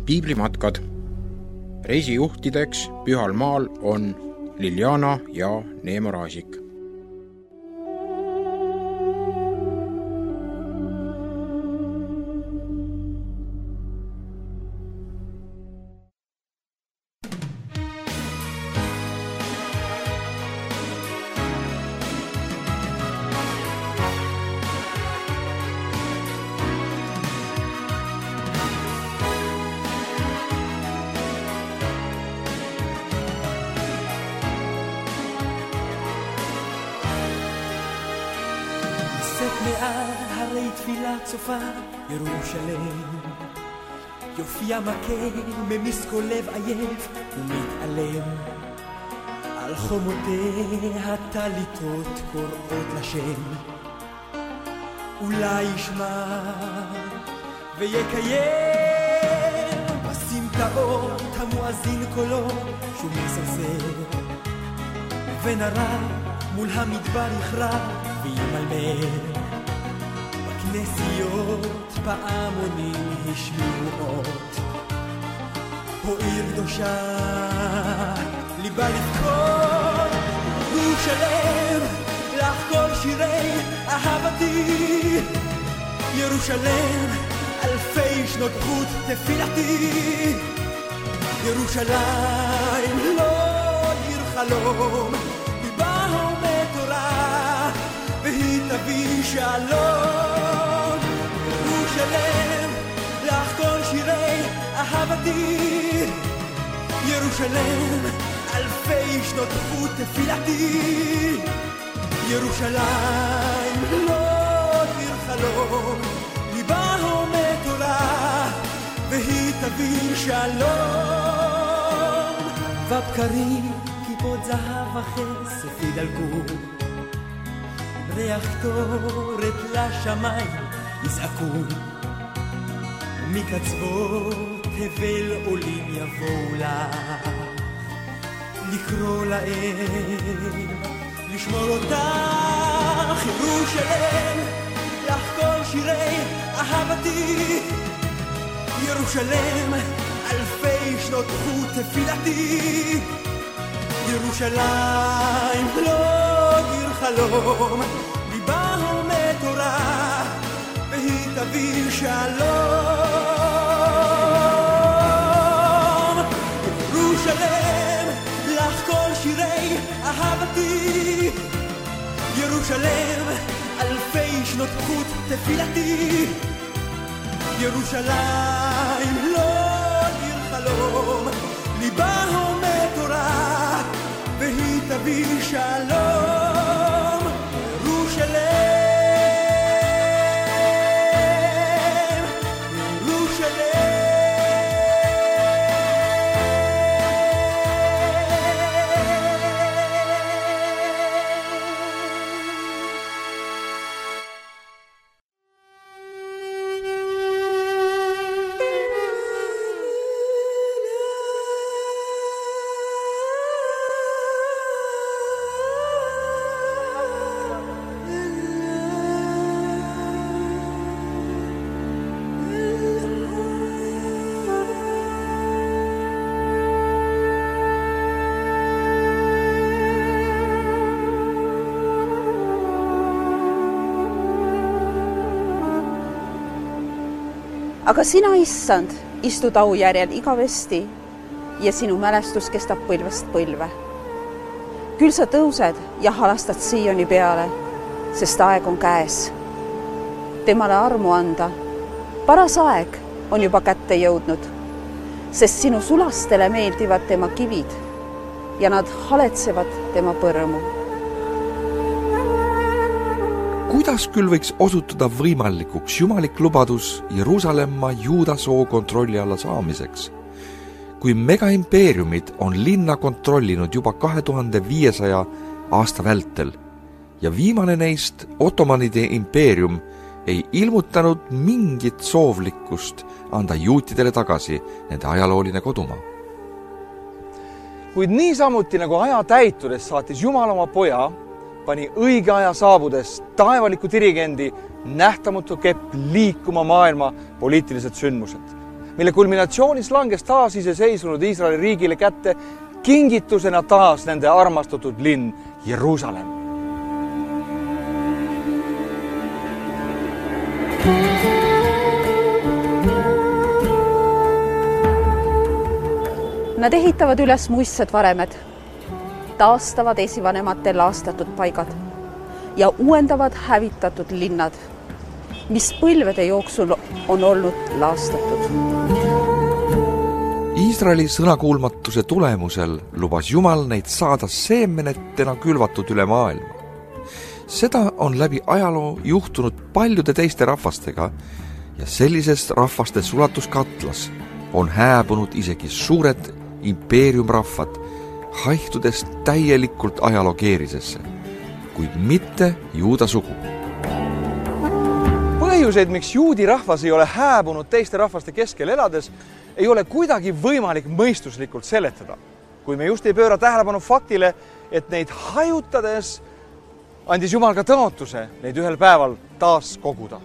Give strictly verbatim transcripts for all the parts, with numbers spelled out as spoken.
piiblimatkad. Reisijuhtideks Pühal maal on Liljana ja Neemo Raasik. הרי תפילה צופה ירושלם יופיע מכה ממשקו לב עייף ומתעלם על חומותיה טליתות קוראות לשם אולי ישמע ויקיים בסמטאות המואזין קולו שום מסרסר ונראה מול המדבר יכרע וימלמל נסיעות פעמונים השמיעו אות עיר קדושה ליבה לבכות ירושלם לך כל שירי אהבתי ירושלם אלפי שנות חוט תפילתי ירושלים לא עיר חלום ליבה עומד תורה והיא תביא שלום ירושלם לך כל שירי אהבתי ירושלם אלפי שנות חוט תפילתי ירושלים לא עיר חלום ליבה עומד תורה והיא תביא שלום ובקרים כיפות זהב וחסף ידלקו ריח תורת לשמיים יזעקו מקצוות תבל עולים יבואו לך לקרוא להם לשמור אותך ירושלם לך כל שירי אהבתי ירושלם אלפי שנות חוט תפילתי ירושלים לא עיר חלום ליבה עומד תורה והיא תביא שלום ירושלם לך כל שירי אהבתי ירושלם אלפי שנות חוט תפילתי ירושלים לא עיר חלום ליבה עומד תורה והיא תביא שלום ירושלם Aga sina, issand, istud au järjel igavesti ja sinu mälestus kestab põlvest põlve. Küll sa tõused ja halastad Sioni peale, sest aeg on käes. Temale armu anda. Paras aeg on juba kätte jõudnud, sest sinu sulastele meeldivad tema kivid ja nad haletsevad tema põrmu. Kuidas küll võiks osutuda võimalikuks jumalik lubadus Jeruusalemma juuda soo kontrolli alla saamiseks, kui megaimpeeriumid on linna kontrollinud juba kahe tuhande viiesaja aasta vältel ja viimane neist, Ottomanide impeerium, ei ilmutanud mingit soovlikkust anda juutidele tagasi nende ajalooline kodumaa. Kuid nii samuti nagu aja täitudes saatis Jumal oma poja, pani õige aja saabudes taevaliku dirigendi nähtamatu kepp liikuma maailma poliitilised sündmused. mille kulminatsioonis langes taas iseseisvunud Iisraeli riigile kätte kingitusena taas nende armastatud linn Jeruusalemm. Nad ehitavad üles muistsed varemed, taastavad esivanematel laastatud paigad ja uuendavad hävitatud linnad, mis põlvede jooksul on olnud laastatud. Iisraeli sõnakuulmatuse tulemusel lubas Jumal neid saada seemenetena külvatud üle maailma. Seda on läbi ajaloo juhtunud paljude teiste rahvastega ja sellises rahvaste sulatuskatlas on hääbunud isegi suured impeeriumrahvad, haihtudes täielikult ajaloo keerisesse, kuid mitte juuda sugu. Põhjuseid, miks juudi rahvas ei ole hääbunud teiste rahvaste keskel elades, ei ole kuidagi võimalik mõistuslikult seletada, kui me just ei pööra tähelepanu faktile, et neid hajutades andis Jumal ka tõotuse neid ühel päeval taas koguda.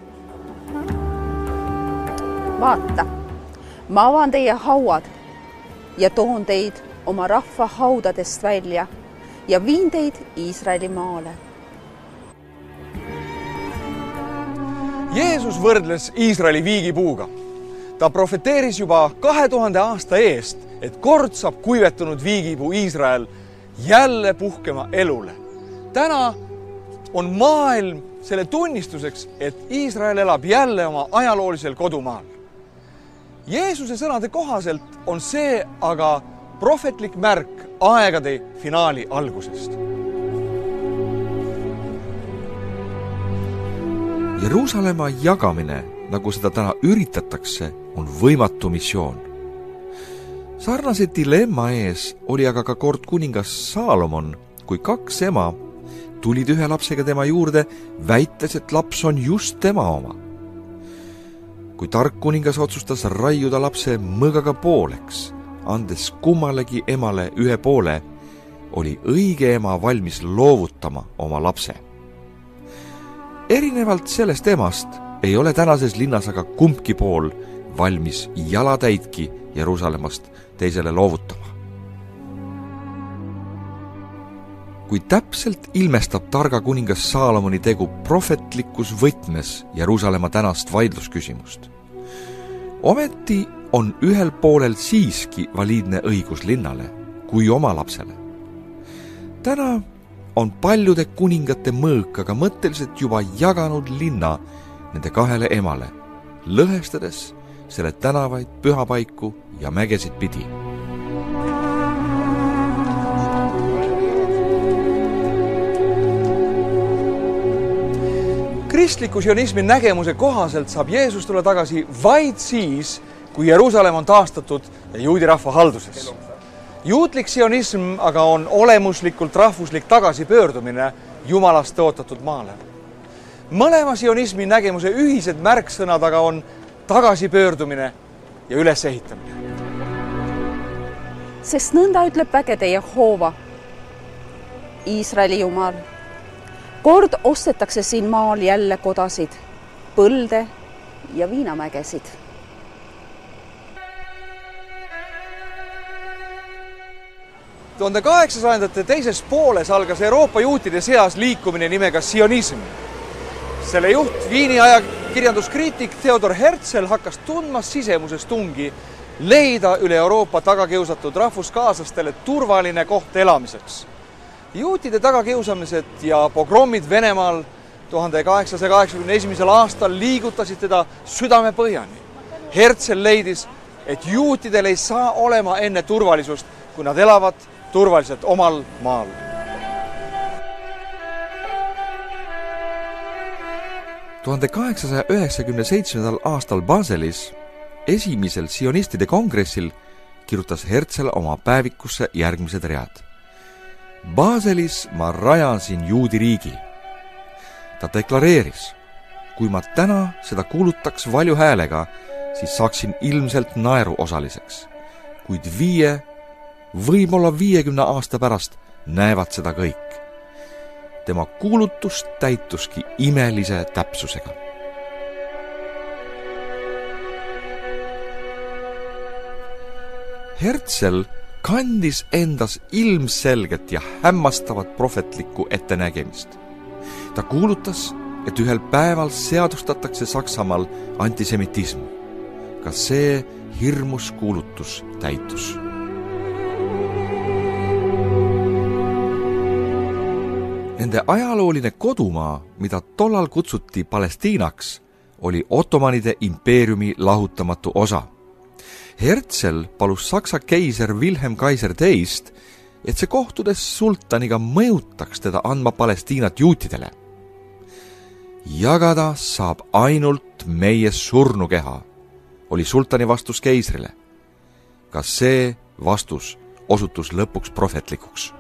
Vaata, ma avan teie hauad ja toon teid oma rahva haudadest välja ja viin teid Iisraeli maale. Jeesus võrdles Iisraeli viigipuuga. Ta profeteeris juba kahe tuhande aasta eest, et kord saab kuivetunud viigipuu Iisrael jälle puhkema elule. Täna on maailm selle tunnistuseks, et Iisrael elab jälle oma ajaloolisel kodumaal. Jeesuse sõnade kohaselt on see aga prohvetlik märk aegade finaali algusest. Jeruusalemma jagamine, nagu seda täna üritatakse, on võimatu missioon. Sarnase dilemma ees oli aga ka kord kuningas Saalomon, kui kaks ema tulid ühe lapsega tema juurde, väites, et laps on just tema oma. Kui tark kuningas otsustas raiuda lapse mõõgaga pooleks, andes kummalegi emale ühe poole, oli õige ema valmis loovutama oma lapse. Erinevalt sellest emast ei ole tänases linnas aga kumbki pool valmis jalatäitki Jeruusalemmast teisele loovutama. Kui täpselt ilmestab targa kuningas Saalomoni tegu prohvetlikus võtmes Jeruusalemma tänast vaidlusküsimust. Ometi on ühel poolel siiski valiidne õigus linnale kui oma lapsele. Täna on paljude kuningate mõõk aga mõtteliselt juba jaganud linna nende kahele emale, lõhestades selle tänavaid, pühapaiku ja mägesid pidi. Kristliku sionismi nägemuse kohaselt saab Jeesus tulla tagasi vaid siis, kui Jeruusalemm on taastatud juudi rahva halduses. Juutlik sionism aga on olemuslikult rahvuslik tagasipöördumine Jumalast tõotatud maale. Mõlema sionismi nägemuse ühised märksõnad aga on tagasipöördumine ja ülesehitamine. Sest nõnda ütleb vägede Jehova, Iisraeli Jumal. Kord ostetakse siin maal jälle kodasid, põlde ja viinamägesid. tuhande kaheksasajandate teises pooles algas Euroopa juutide seas liikumine nimega sionism. Selle juht, Viini ajakirjanduskriitik Theodor Herzl hakkas tundma sisemuses tungi leida üle Euroopa tagakiusatud rahvuskaaslastele turvaline koht elamiseks. Juutide tagakiusamised ja pogrommid Venemaal tuhande kaheksasaja kaheksakümne esimesel aastal liigutasid teda südame põhjani. Herzl leidis, et juutidel ei saa olema enne turvalisust, kui nad elavad turvaliselt omal maal. tuhande kaheksasaja üheksakümne seitsmendal aastal Baselis esimesel sionistide kongressil kirjutas Herzl oma päevikusse järgmised read. Baselis ma rajasin juudi riigi. Ta deklareeris, kui ma täna seda kuulutaks valju häälega, siis saaksin ilmselt naeru osaliseks. Kuid viie, võib-olla viiekümne aasta pärast näevad seda kõik. Tema kuulutus täituski imelise täpsusega. Herzl kandis endas ilmselget ja hämmastavat prohvetlikku ettenägemist. Ta kuulutas, et ühel päeval seadustatakse Saksamaal antisemitism. Ka see hirmus kuulutus täitus. Nende ajalooline kodumaa, mida tollal kutsuti Palestiinaks, oli Ottomanide impeeriumi lahutamatu osa. Herzl palus Saksa keiser Wilhelm Kaiser teist, et see kohtudes sultaniga mõjutaks teda andma Palestiinat juutidele. Jagada saab ainult meie surnukeha, oli sultani vastus keisrile. Kas see vastus osutus lõpuks prohvetlikuks?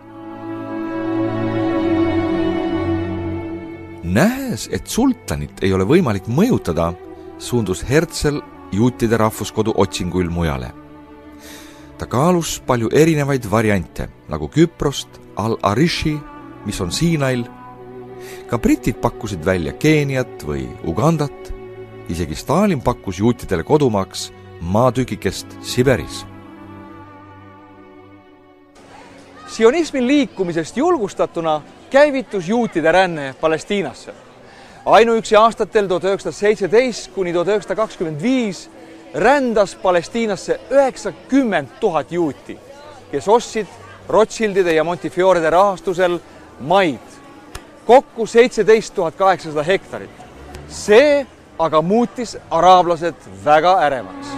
Nähes, et sultanit ei ole võimalik mõjutada, suundus Herzl juutide rahvuskodu otsinguil mujale. Ta kaalus palju erinevaid variante, nagu Küprost, Al-Arishi, mis on Siinail. Ka britid pakkusid välja Keeniat või Ugandat. Isegi Stalin pakkus juutidele kodumaaks maatükikest Siberis. Sionismi liikumisest julgustatuna käivitus juutide ränne Palestiinasse. Ainuüksi aastatel tuhat üheksasada seitseteist kuni tuhat üheksasada kakskümmend viis rändas Palestiinasse üheksakümmend tuhat juuti, kes ostsid Rothschildide ja Montefiorede rahastusel maid, kokku seitseteist tuhat kaheksasada hektarit. See aga muutis araablased väga ärevaks.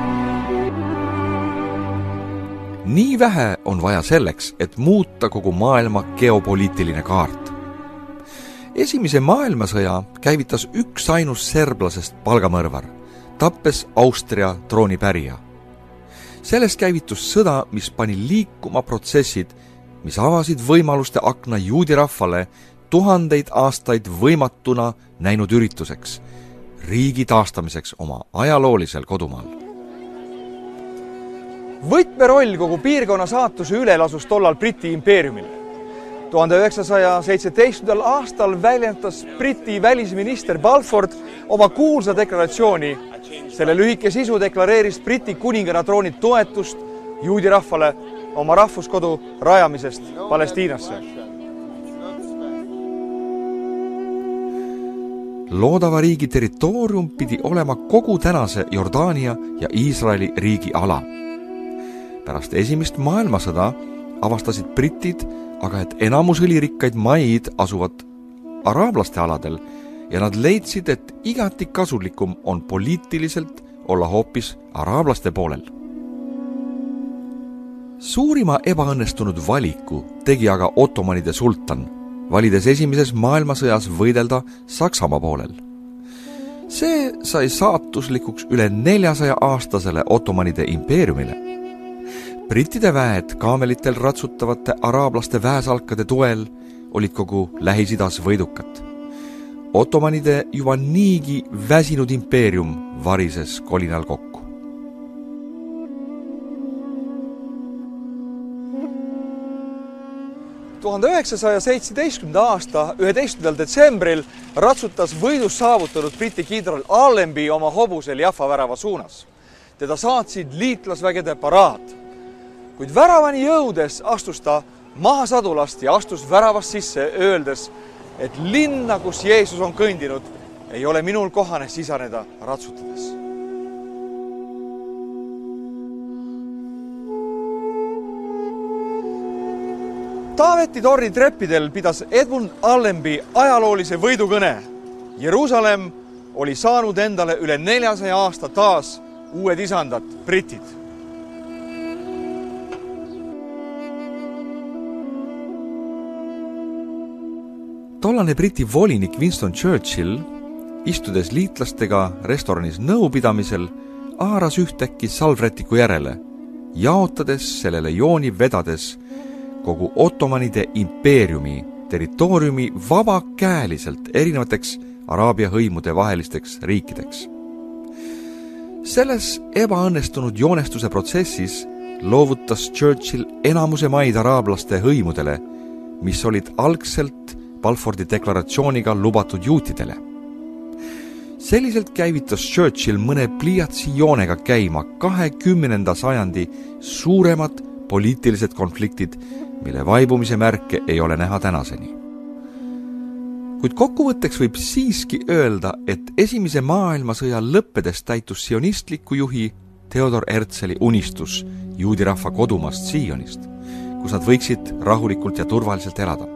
Nii vähe on vaja selleks, et muuta kogu maailma geopoliitiline kaart. Esimese maailmasõja käivitas üks ainus serblasest palgamõrvar, tappes Austria troonipärija. Sellest käivitus sõda, mis pani liikuma protsessid, mis avasid võimaluste akna juudi rahvale tuhandeid aastaid võimatuna näinud ürituseks, riigi taastamiseks oma ajaloolisel kodumaal. Võtmeroll kogu piirkonna saatuse üle lasus tollal Briti impeeriumile. tuhande üheksasaja seitseteistkümnendal aastal väljendas Briti välisminister Balfour oma kuulsa deklaratsiooni. Selle lühike sisu deklareeris Briti kuningana troonid toetust juudi rahvale oma rahvuskodu rajamisest Palestiinasse. Loodava riigi territoorium pidi olema kogu tänase Jordaania ja Iisraeli riigi ala. Pärast esimest maailmasõda avastasid britid aga, et enamus õlirikkaid maid asuvad araablaste aladel ja nad leidsid, et igati kasulikum on poliitiliselt olla hoopis araablaste poolel. Suurima ebaõnnestunud valiku tegi aga Ottomanide sultan, valides esimeses maailmasõjas võidelda Saksamaa poolel. See sai saatuslikuks üle neljasaja aastasele Ottomanide impeeriumile. Brittide väed kaamelitel ratsutavate araablaste väesalkade toel olid kogu Lähis-Idas võidukad. Ottomanide juba niigi väsinud impeerium varises kolinal kokku. tuhande üheksasaja seitsmeteistkümnenda aasta üheteistkümnendal detsembril ratsutas võidus saavutanud Briti kindral Allenby oma hobusel Jaffa värava suunas. Teda saatsid liitlasvägede paraad. Kuid väravani jõudes astus ta maha sadulast ja astus väravast sisse, öeldes, et linna, kus Jeesus on kõndinud, ei ole minul kohane sisaneda ratsutades. Taaveti torni treppidel pidas Edmund Allenby ajaloolise võidukõne. Jeruusalemm oli saanud endale üle neljasaja aasta taas uued isandad, britid. Tollane Briti volinik Winston Churchill, istudes liitlastega restoranis nõupidamisel, haaras ühtäkki salvrätiku järele, jaotades sellele jooni vedades kogu Ottomanide impeeriumi territooriumi vabakäeliselt erinevateks Araabia hõimude vahelisteks riikideks. Selles ebaõnnestunud joonestuse protsessis loovutas Churchill enamuse maid araablaste hõimudele, mis olid algselt Balfouri deklaratsiooniga lubatud juutidele. Selliselt käivitas Churchill mõne pliiatsi joonega käima kahekümnenda sajandi suuremad poliitilised konfliktid, mille vaibumise märke ei ole näha tänaseni. Kuid kokkuvõtteks võib siiski öelda, et esimese maailmasõja lõppedes täitus sionistliku juhi Theodor Herzli unistus juudi rahva kodumaast Sionist, kus nad võiksid rahulikult ja turvaliselt elada.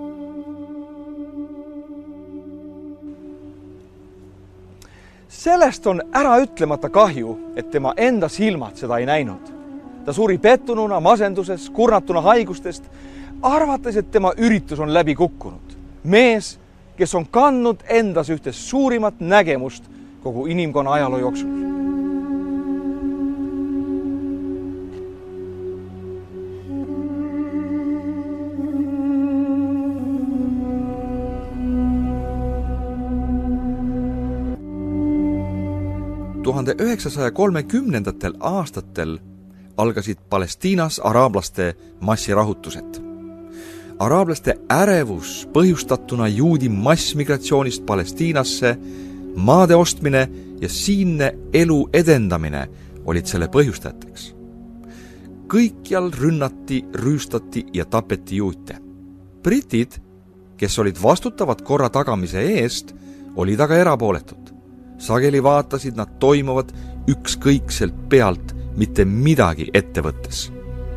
Sellest on ära ütlemata kahju, et tema enda silmad seda ei näinud. Ta suri pettununa, masenduses, kurnatuna haigustest, arvates, et tema üritus on läbi kukkunud. Mees, kes on kandnud endas ühtes suurimat nägemust kogu inimkonna ajaloo jooksul. tuhande üheksasaja kolmekümnendatel aastatel algasid Palestiinas araablaste massirahutused. Araablaste ärevus põhjustatuna juudi massmigratsioonist Palestiinasse, maade ostmine ja siinne elu edendamine olid selle põhjustajateks. Kõikjal rünnati, rüüstati ja tapeti juute. Britid, kes olid vastutavad korra tagamise eest, olid aga erapooletud. Sageli vaatasid nad toimuvad ükskõikselt pealt, mitte midagi ette võttes.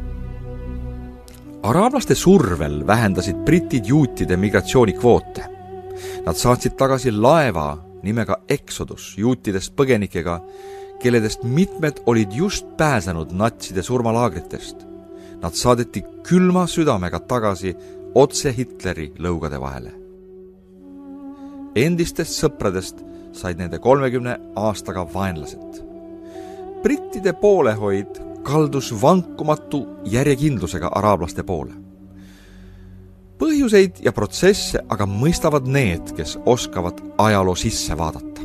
Araablaste survel vähendasid britid juutide migratsioonikvoote. Nad saatsid tagasi laeva nimega Exodus juutidest põgenikega, kelledest mitmed olid just pääsenud natside surmalaagritest. Nad saadeti külma südamega tagasi otse Hitleri lõugade vahele. Endistest sõpradest said nende kolmekümne aastaga vaenlased. Brittide poolehoid kaldus vankumatu järjekindlusega araablaste poole. Põhjuseid ja protsesse aga mõistavad need, kes oskavad ajaloo sisse vaadata.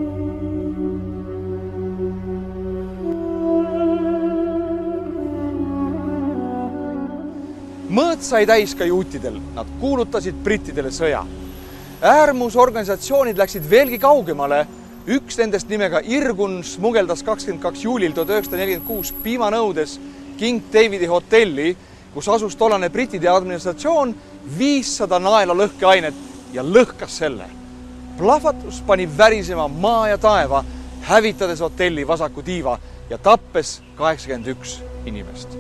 Mõõt sai täis ka juutidel, nad kuulutasid brittidele sõja. Äärmusorganisatsioonid läksid veelgi kaugemale. Üks nendest nimega Irgun smugeldas kakskümmend kaks juulil tuhat üheksasada nelikümmend kuus piimanõudes King Davidi hotelli, kus asus tollane brittide administratsioon viissada naela lõhkeainet ja lõhkas selle. Plahvatus pani värisema maa ja taeva, hävitades hotelli vasaku tiiva ja tappes kaheksakümmend üks inimest.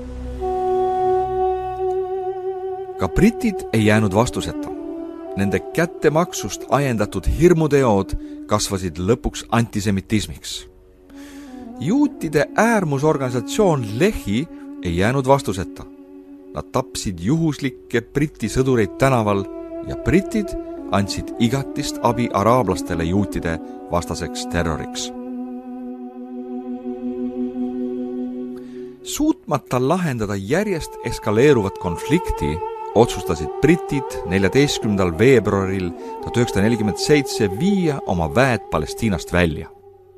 Ka britid ei jäänud vastuseta. Nende kättemaksust ajendatud hirmuteod kasvasid lõpuks antisemitismiks. Juutide äärmusorganisatsioon Lehi ei jäänud vastuseta. Nad tapsid juhuslikke briti sõdureid tänaval ja britid andsid igatist abi araablastele juutide vastaseks terroriks. Suutmata lahendada järjest eskaleeruvat konflikti, otsustasid britid neljateistkümnendal veebruaril tuhat üheksasada nelikümmend seitse viia oma väed Palestiinast välja.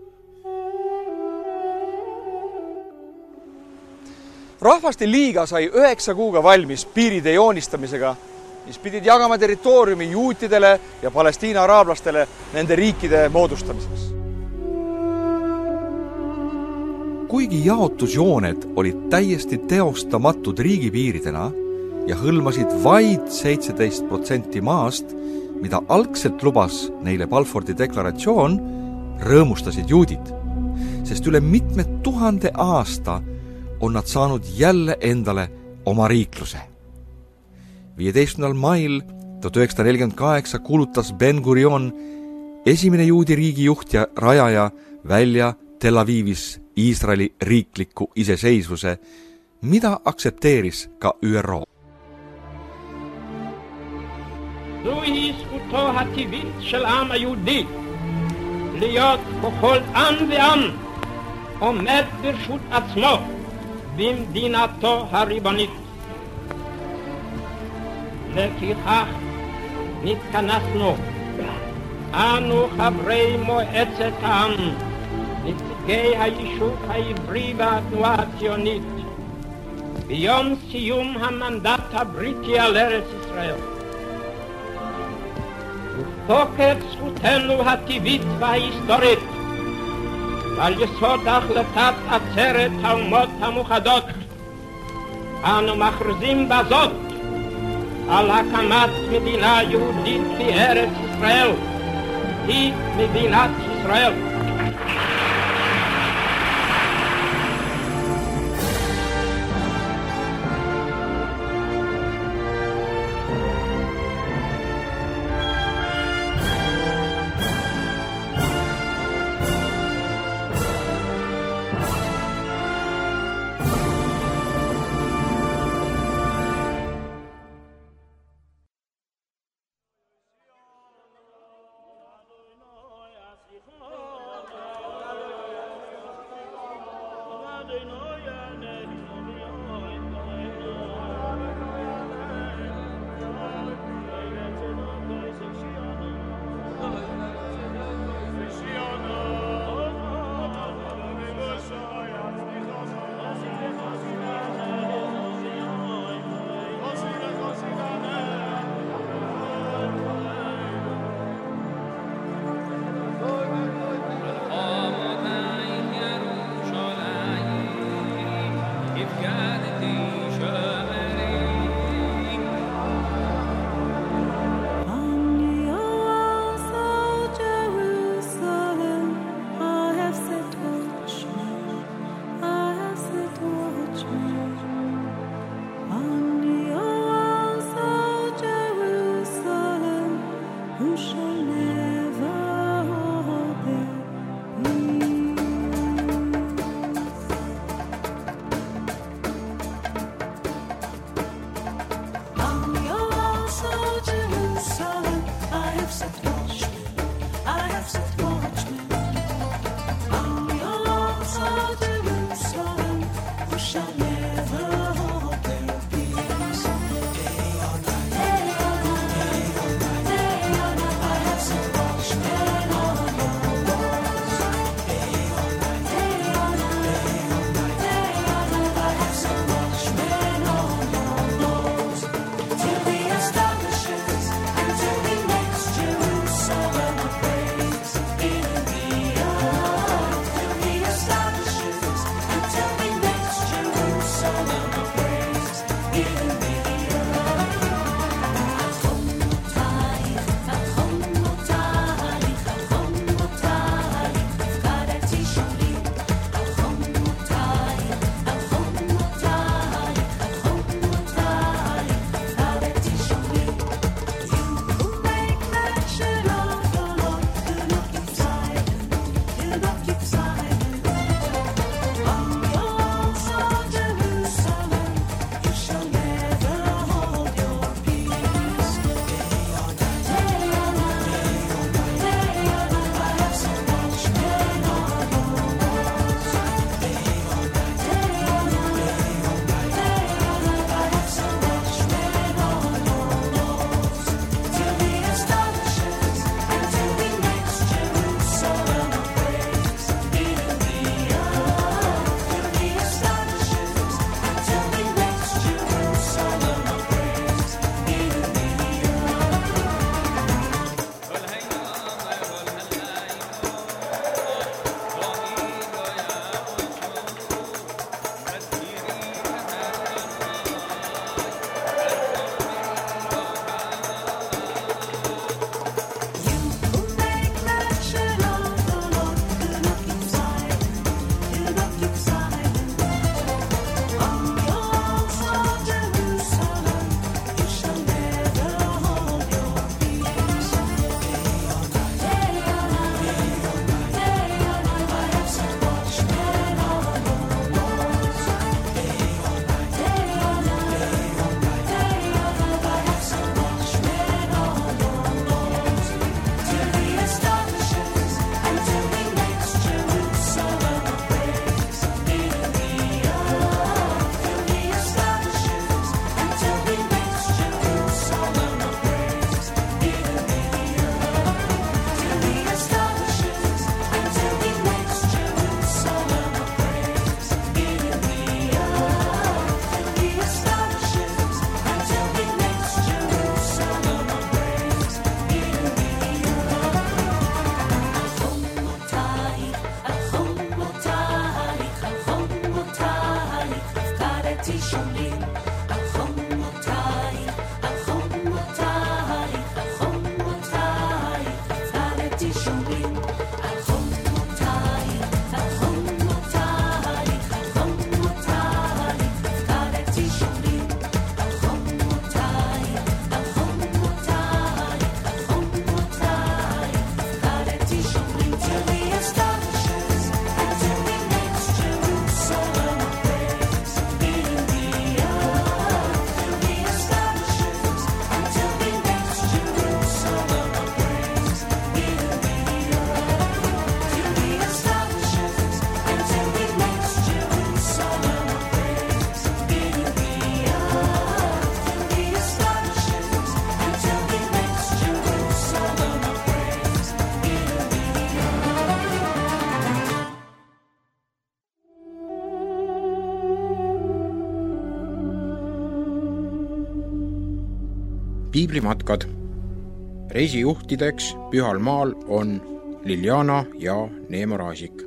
Rahvaste liiga sai üheksa kuuga valmis piiride joonistamisega, mis pidid jagama territooriumi juutidele ja Palestiina araablastele nende riikide moodustamiseks. Kuigi jaotusjooned olid täiesti teostamatud riigipiiridena ja hõlmasid vaid seitseteist protsenti maast, mida algselt lubas neile Balfordi deklaratsioon, rõõmustasid juudid, sest üle mitme tuhande aasta on nad saanud jälle endale oma riikluse. viieteistkümnendal mail tuhat üheksasada nelikümmend kaheksa kuulutas Ben Gurion, esimene juudi riigijuht ja rajaja, välja Tel Avivis Iisraeli riikliku iseseisvuse, mida aktsepteeris ka Ü R O. זוהי זכותו הטבעית של העם היהודי להיות בכל עם ועם עומד ברשות עצמו במדינתו הריבונית. לפיכך נתכנסנו אנו חברי מועצת העם, נציגי היישוב העברי והתנועה הציונית, ביום סיום המנדט הבריטי על ארץ ישראל. תוקף זכותנו הטבעית וההיסטורית ועל יסוד החלטת עצרת האומות המאוחדות אנו מכריזים בזאת על הקמת מדינה יהודית בארץ ישראל, היא מדינת ישראל. Day or night, day or night, I have some piiblimatkad. Reisijuhtideks Pühal maal on Liljana ja Neemo Raasik.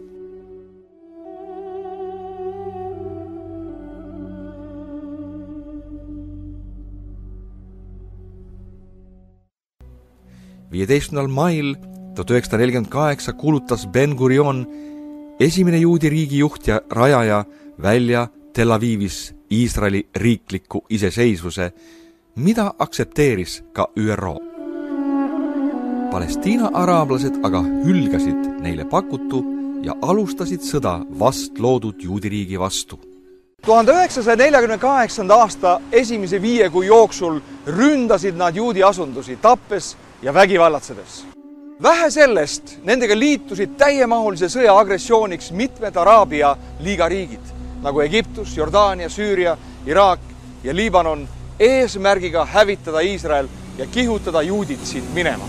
viieteistkümnendal mail tuhat üheksasada nelikümmend kaheksa kuulutas Ben Gurion, esimene juudi riigijuht ja rajaja, välja Tel Avivis Iisraeli riikliku iseseisvuse, mida aktsepteeris ka Ü R O. Palestiina araablased aga hülgasid neile pakutu ja alustasid sõda vast loodud juudiriigi vastu. tuhande üheksasaja neljakümne kaheksanda aasta esimese viie kuu jooksul ründasid nad juudi asundusi, tappes ja vägivallatsedes. Vähe sellest, nendega liitusid täiemahulise sõja agressiooniks mitmed Araabia liiga riigid, nagu Egiptus, Jordaania, Süüria, Iraak ja Liibanon, eesmärgiga hävitada Iisrael ja kihutada juudid siit minema.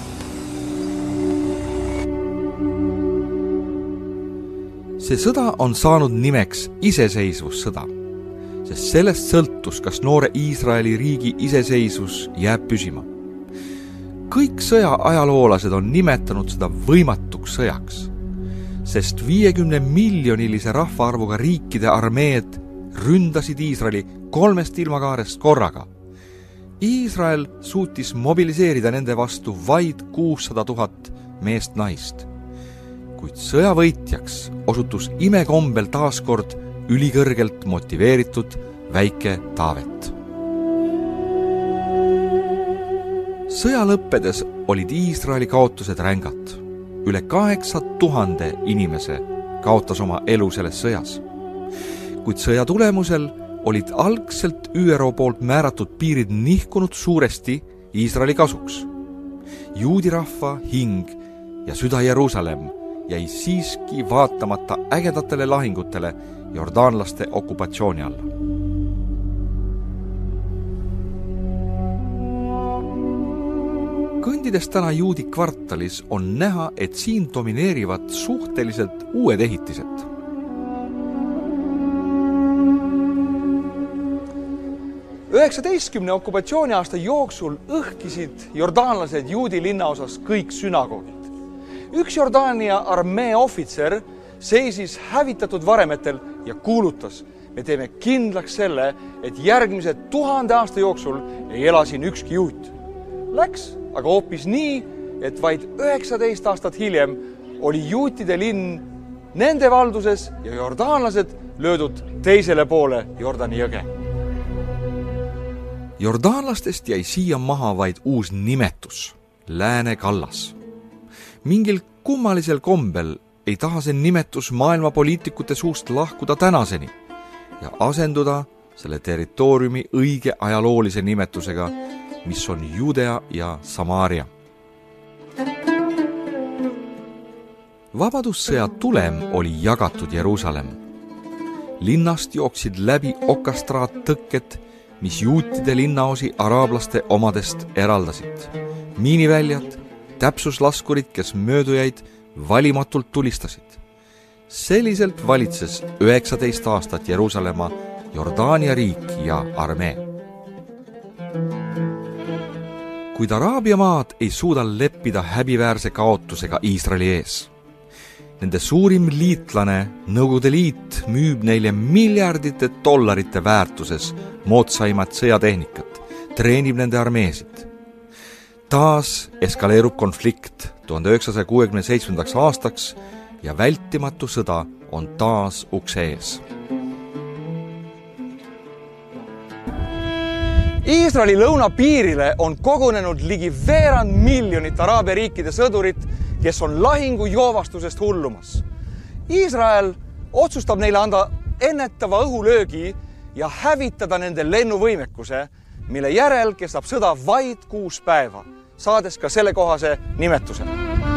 See sõda on saanud nimeks iseseisvussõda, sest sellest sõltus, kas noore Iisraeli riigi iseseisvus jääb püsima. Kõik sõja ajaloolased on nimetanud seda võimatuks sõjaks, sest viiekümne miljonilise rahvaarvuga riikide armeed ründasid Iisraeli kolmest ilmakaarest korraga. Iisrael suutis mobiliseerida nende vastu vaid kuussada tuhat meest naist, kuid sõjavõitjaks osutus imekombel taaskord ülikõrgelt motiveeritud väike Taavet. Sõja lõppedes olid Iisraeli kaotused rängad. Üle kaheksa tuhande inimese kaotas oma elu selles sõjas. Kuid sõja tulemusel olid algselt Ü R O poolt määratud piirid nihkunud suuresti Iisraeli kasuks. Juudi rahva hing ja süda Jeruusalemm jäi siiski vaatamata ägedatele lahingutele jordaanlaste okupatsiooni alla. Kõndides täna juudi kvartalis on näha, et siin domineerivad suhteliselt uued ehitised. üheksateistkümne okupatsiooniaasta jooksul õhkisid jordaanlased juudi linnaosas kõik sünagoogid. Üks Jordaania armee ohvitser seisis hävitatud varemetel ja kuulutas, me teeme kindlaks selle, et järgmise tuhande aasta jooksul ei ela siin ükski juut. Läks aga hoopis nii, et vaid üheksateist aastat hiljem oli juutide linn nende valduses ja jordaanlased löödud teisele poole Jordani jõge. Jordaanlastest jäi siia maha vaid uus nimetus, Lääne kallas. Mingil kummalisel kombel ei taha see nimetus maailma poliitikute suust lahkuda tänaseni ja asenduda selle territooriumi õige ajaloolise nimetusega, mis on Judea ja Samaaria. Vabadussõja tulem oli jagatud Jeruusalemm. Linnast jooksid läbi okastraattõkked, mis juutide linnaosi araablaste omadest eraldasid. Miiniväljad, täpsuslaskurid, kes möödujaid valimatult tulistasid. Selliselt valitses üheksateist aastat Jeruusalemma Jordaania riik ja armee. Kuid Araabia maad ei suuda leppida häbiväärse kaotusega Iisraeli ees. Nende suurim liitlane, Nõukogude Liit, müüb neile miljardite dollarite väärtuses moodsaimat sõjatehnikat, treenib nende armeesid. Taas eskaleerub konflikt tuhande üheksasaja kuuekümne seitsmendaks aastaks ja vältimatu sõda on taas ukse ees. Iisraeli lõunapiirile on kogunenud ligi veerand miljonit Araabia riikide sõdurit, kes on lahingu joovastusest hullumas. Iisrael otsustab neile anda ennetava õhulöögi ja hävitada nende lennuvõimekuse, mille järel kestab sõda vaid kuus päeva, saades ka selle kohase nimetuse.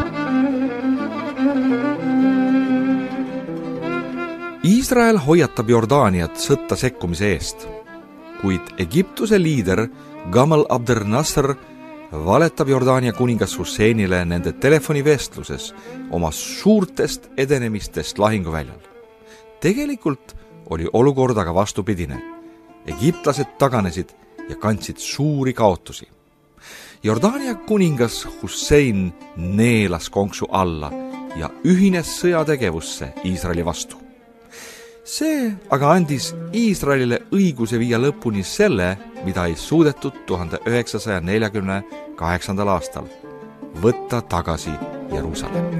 Iisrael hoiatab Jordaaniat sõtta sekkumise eest, kuid Egiptuse liider Gamal Abdel Nasser valetab Jordaania kuningas Husseinile nende telefonivestluses oma suurtest edenemistest lahinguväljal. Tegelikult oli olukord aga vastupidine. Egiptlased taganesid ja kandsid suuri kaotusi. Jordaania kuningas Hussein neelas konksu alla ja ühines sõjategevusse Iisraeli vastu. See aga andis Iisraelile õiguse viia lõpuni selle, mida ei suudetud tuhande üheksasaja neljakümne kaheksandal aastal, võtta tagasi Jeruusalemm.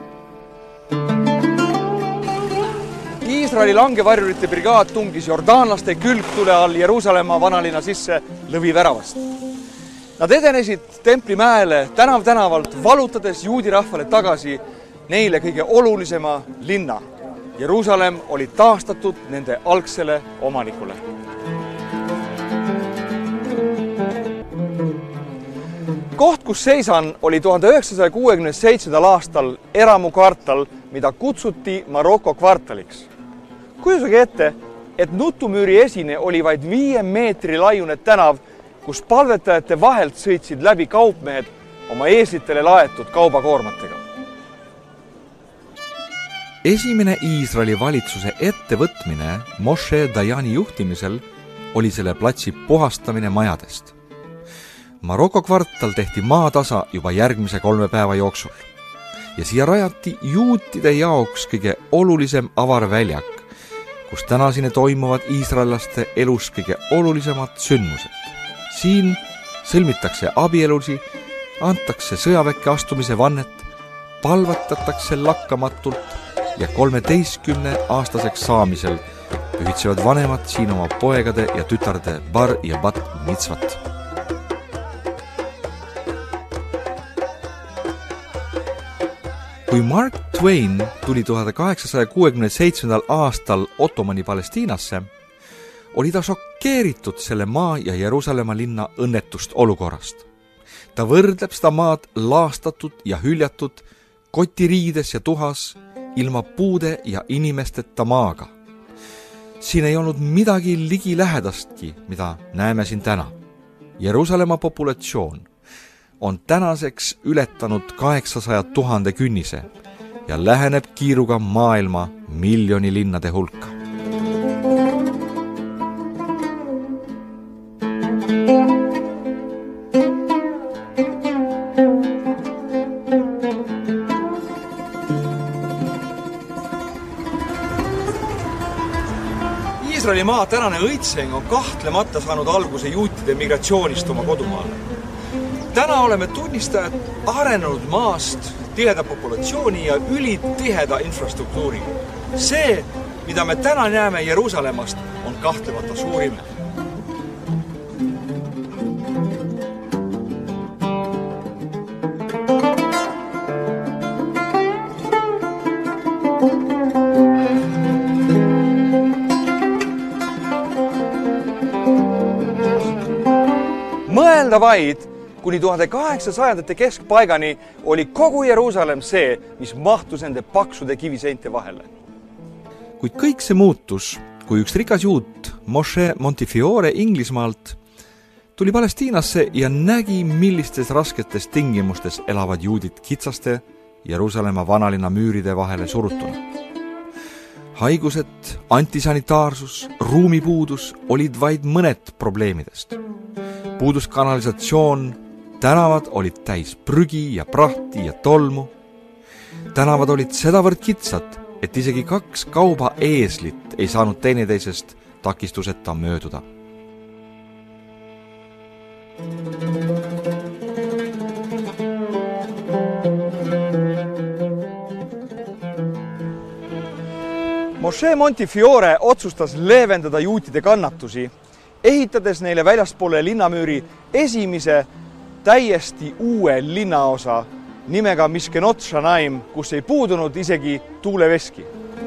Iisraeli langevarjurite brigaad tungis jordaanlaste külgtule all Jeruusalemma vanalinna sisse lõviväravast. Nad edenesid Templimäele tänav tänavalt, valutades juudi rahvale tagasi neile kõige olulisema linna. Jeruusalemm oli taastatud nende algsele omanikule. Koht, kus seisan, oli tuhande üheksasaja kuuekümne seitsmendal aastal eramukvartal, mida kutsuti Maroko kvartaliks. Kujutage ette, et Nutumüüri esine oli vaid viie meetri laiune tänav, kus palvetajate vahelt sõitsid läbi kaupmehed oma eeslitele laetud kaubakoormatega. Esimene Iisraeli valitsuse ettevõtmine Moshe Dayani juhtimisel oli selle platsi puhastamine majadest. Maroko kvartal tehti maatasa juba järgmise kolme päeva jooksul ja siia rajati juutide jaoks kõige olulisem avarväljak, kus tänasine toimuvad iisraellaste elus kõige olulisemad sündmused. Siin sõlmitakse abielusi, antakse sõjaväkke astumise vannet, palvatatakse lakkamatult ja kolmeteistkümne aastaseks saamisel pühitsevad vanemad siin oma poegade ja tütarde bar ja bat mitzvat. Kui Mark Twain tuli tuhande kaheksasaja kuuekümne seitsmendal aastal Ottomani Palestiinasse, oli ta šokkeeritud selle maa ja Jeruusalemma linna õnnetust olukorrast. Ta võrdleb seda maad laastatud ja hüljatud, kotiriides ja tuhas, ilma puude ja inimesteta maaga. Siin ei olnud midagi ligi lähedastki, mida näeme siin täna. Jeruusalemma populatsioon on tänaseks ületanud kaheksasaja tuhande künnise ja läheneb kiiruga maailma miljoni linnade hulka. Iisraeli maa tänane õitseng on kahtlemata saanud alguse juutide migratsioonist oma kodumaale. Täna oleme tunnistajad arenenud maast, tiheda populatsiooni ja ülitiheda infrastruktuuri. See, mida me täna näeme Jeruusalemmast, on kahtlemata suurim. Mõelda vaid, kuni tuhande kaheksasajandate keskpaigani oli kogu Jeruusalemm see, mis mahtus nende paksude kiviseinte vahele. Kuid kõik see muutus, kui üks rikas juut Moshe Montefiore Inglismaalt tuli Palestiinasse ja nägi, millistes rasketes tingimustes elavad juudid kitsaste Jeruusalemma vanalinna müüride vahele surutuna. Haigused, antisanitaarsus, ruumipuudus olid vaid mõned probleemidest. Puudus kanalisatsioon, tänavad olid täis prügi ja prahti ja tolmu. Tänavad olid sedavõrd kitsad, et isegi kaks kauba eeslit ei saanud teineteisest takistuseta mööduda. Moshe Montefiore otsustas leevendada juutide kannatusi, ehitades neile väljaspoole linnamüüri esimese täiesti uue linnaosa nimega Miskenot Shanaim, kus ei puudunud isegi tuuleveski.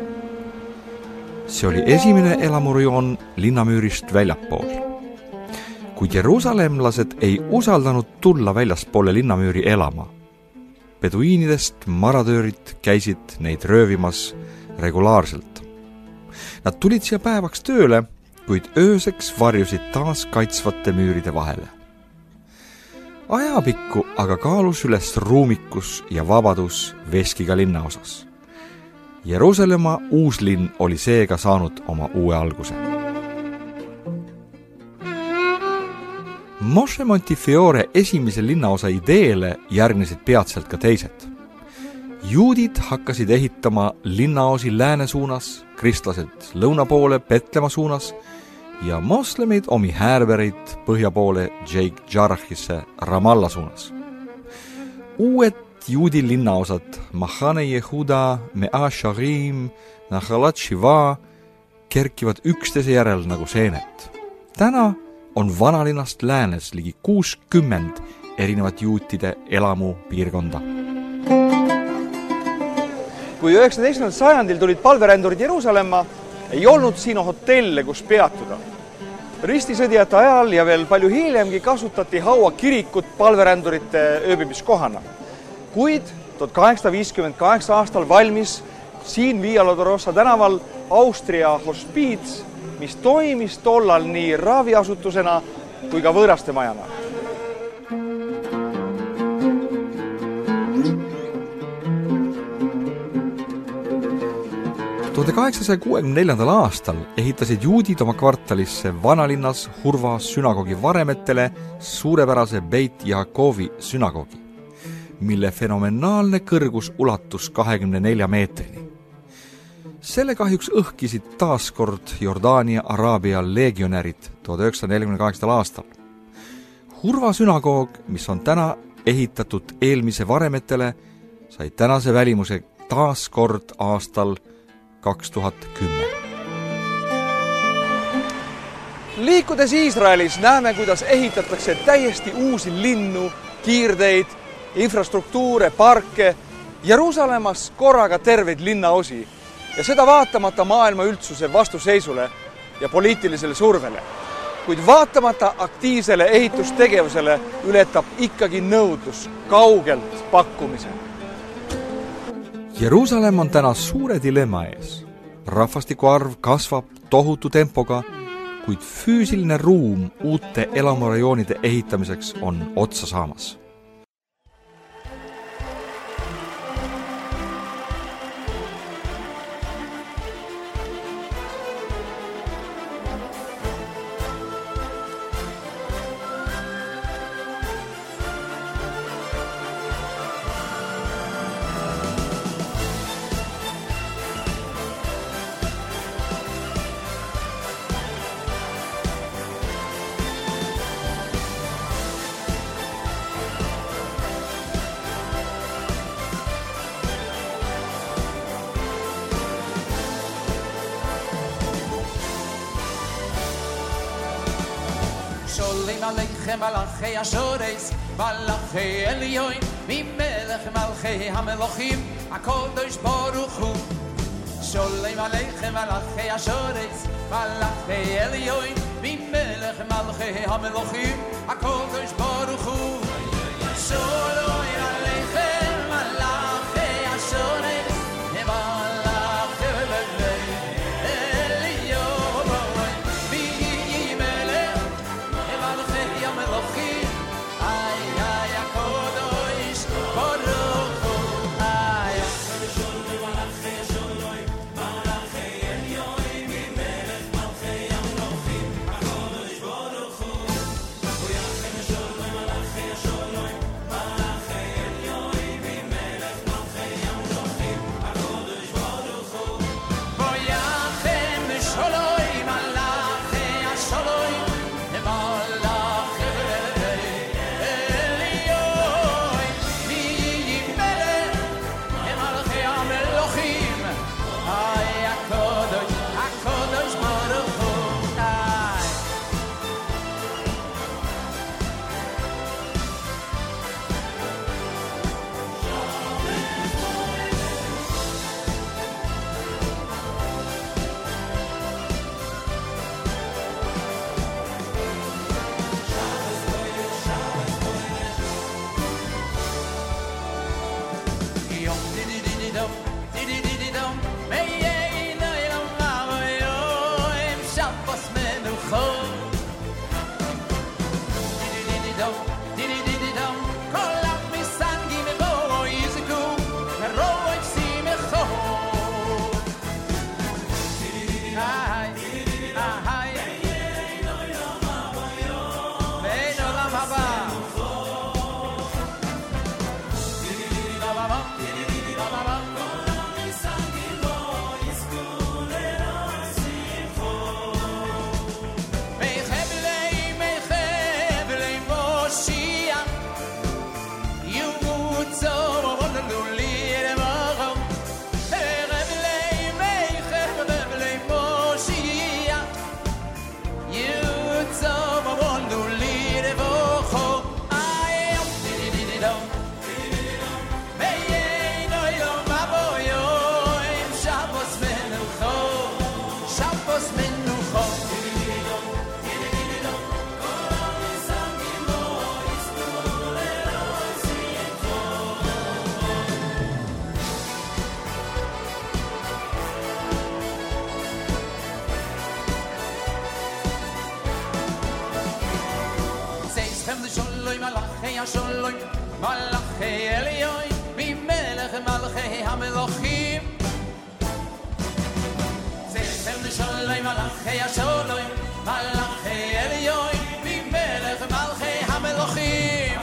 See oli esimene elamurajoon linnamüürist väljapool. Kuid jeruusalemlased ei usaldanud tulla väljaspoole linnamüüri elama. Beduiinidest maradöörid käisid neid röövimas regulaarselt. Nad tulid siia päevaks tööle, kuid ööseks varjusid taas kaitsvate müüride vahele. Ajapikku aga kaalus üles ruumikus ja vabadus veskiga linna osas. Jeruusalemma uuslinn oli seega saanud oma uue alguse. Moshe Montefiore esimese linnaosa ideele järgnesid peatselt ka teised. Juudid hakkasid ehitama linnaosi lääne suunas, kristlased lõuna poole Betlema suunas ja moslemid omi häärberid põhja poole Jake Jarrahisse Ramalla suunas. Uued juudi linnaosad Mahane Yehuda, Mea Sharim, Nahalat Shiva kerkivad üksteise järel nagu seened. Täna on vanalinnast läänes ligi kuuskümmend erinevat juutide elamu piirkonda. Kui üheksateistkümnendal sajandil tulid palverändurid Jeruusalemma, ei olnud siin hotelle, kus peatuda. Ristisõdijate ajal ja veel palju hiljemgi kasutati Haua kirikut palverändurite ööbimiskohana. Kuid tuhat kaheksasada viiskümmend kaheksa aastal valmis siin Via Dolorosa tänaval Austria hospiits, mis toimis tollal nii raviasutusena kui ka võõraste majana. tuhande kaheksasaja kuuekümne neljandal aastal ehitasid juudid oma kvartalisse vanalinnas Hurva sünagogi varemetele suurepärase Beit Jaakovi sünagogi, mille fenomenaalne kõrgus ulatus kahekümne nelja meetrini. Selle kahjuks õhkisid taaskord Jordaania Araabia legionärid tuhande üheksasaja nelikümmend kaheksandal aastal. Hurva sünagoog, mis on täna ehitatud eelmise varemetele, sai tänase välimuse taaskord aastal kaks tuhat kümme. Liikudes Iisraelis näeme, kuidas ehitatakse täiesti uusi linnu, kiirteid, infrastruktuure, parke, Jeruusalemmas korraga terveid linnaosi ja seda vaatamata maailma üldsuse vastuseisule ja poliitilisele survele. Kuid vaatamata aktiivsele ehitustegevusele ületab ikkagi nõudlus kaugelt pakkumise. Jeruusalemm on täna suure dilemma ees. Rahvastiku arv kasvab tohutu tempoga, kuid füüsiline ruum uute elamurajoonide ehitamiseks on otsa saamas. Aleichem malachei ashores, malachei elyoin, mimelech malchei hamelochim, HaKadosh Baruch Hu. Sholem aleichem malachei ashores, malachei elyoin, mimelech malchei hamelochim, HaKadosh Baruch Hu. Sholem aleichem malachei ashores, Shalom Malachi Elioy mi melech malchi hamelochim Zeichem Shalom Malachi Shalom Malachi Elioy mi melech malchi hamelochim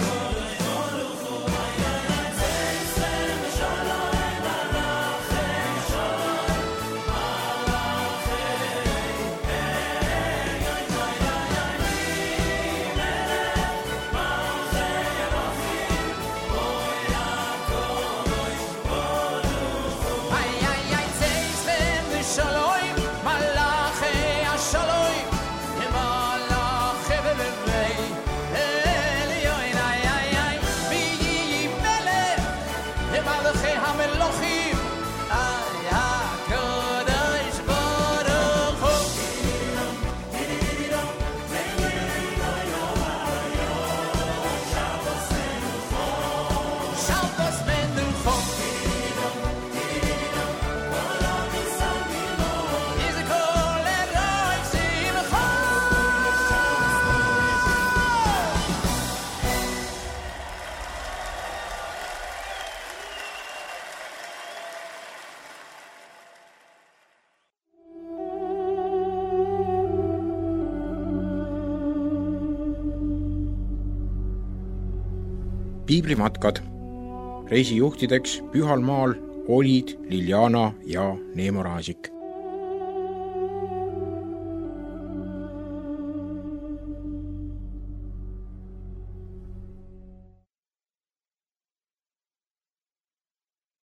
Piiblimatkad. Reisijuhtideks Pühal maal olid Liljana ja Neemo Raasik.